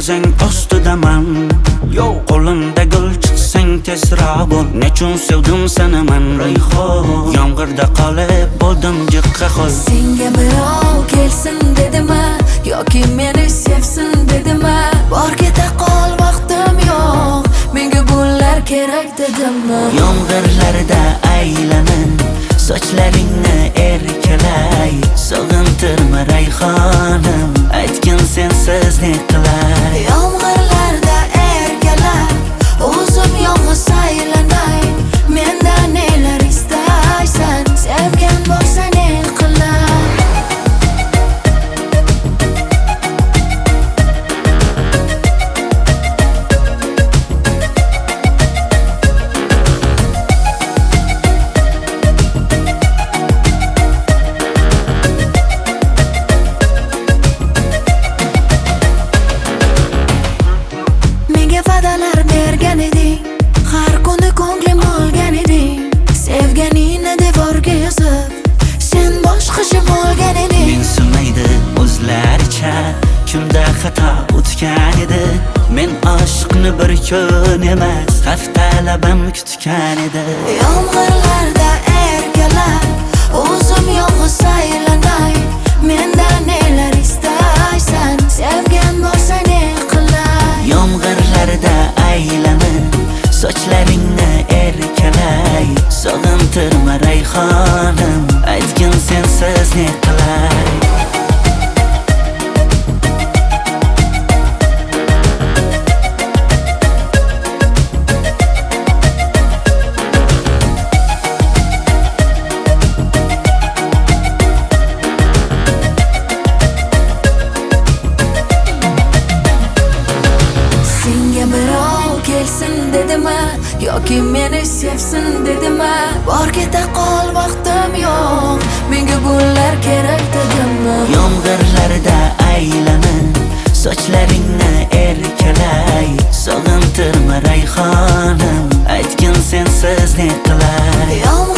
Ko'zing ostidaman, qo'limda gul chiqsang tezroq bo'l. Nechun sevdim seni men Rayhon, yomg'irda qolib bo'ldim jiqqa xol. Senga birov kelsin dedimi yoki meni sevsin dedimi? Bor keta qol, vaqtim yo'q, menga bunlar kerak dedimi? Yomg'irlarda aylanib sochlaringni erkalay, sog'intirma Rayhonim, aytgin sensiz ne qilay. Yomg'irlarda erkalab o'zim yolg'iz aylanay, mendan nelar istaysan, sevgan bo'lsa ne qilay. Va'dalar bergan eding, har kuni ko'nglim olgan eding. Sevganingni devorga yozib, sen boshqacha bo'lgan eding. Mensimaydi o'zlaricha, kimda xato o'tgan edi. Men oshiqni bir kun emas, haftalab ham kutgan edi. Yomg'irlarda erkalab o'zim yolg'iz aylanay, mendan nelar istaysan, sevgan bo'lsa ne qilay. Yomg'irlarda aylanib sochlaringni erkalay, sog'intirma Rayhonim, aytgin sensiz ne qilay. Senga birov kelsin dedimi yoki meni sevsin dedimi? Bor keta qol, vaqtim yo'q, menga bunlar kerak dedimi? Yomg'irlarda aylanib sochlaringni erkalay, sog'intirma Rayhonim, aytgin sensiz ne qilay.